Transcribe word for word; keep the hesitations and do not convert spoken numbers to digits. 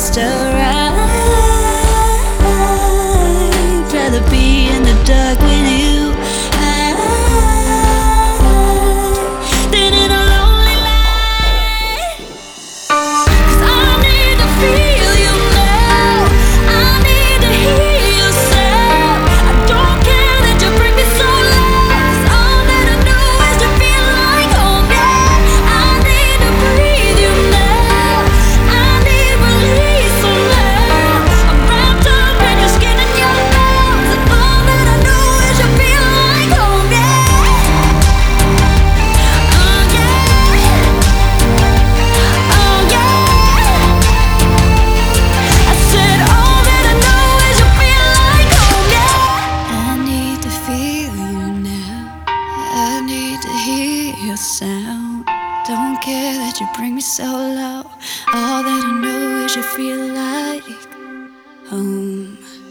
just alright. Rather be in the dark with you than in a lonely light. 'Cause I need to feel you now. I need to hear you sound. I don't care that you bring me so low, 'cause all that I know is you feel like home. Yeah, I need to breathe you now. I need release somehow. I'm wrapped up in your skin and your bones, and all that I know is you feel like home. Yeah, oh yeah, oh yeah. I said all that I know is you feel like home. Yeah, I need to feel you now. I need to hear your sound. Don't care that you bring me so low. All that I know is you feel like home.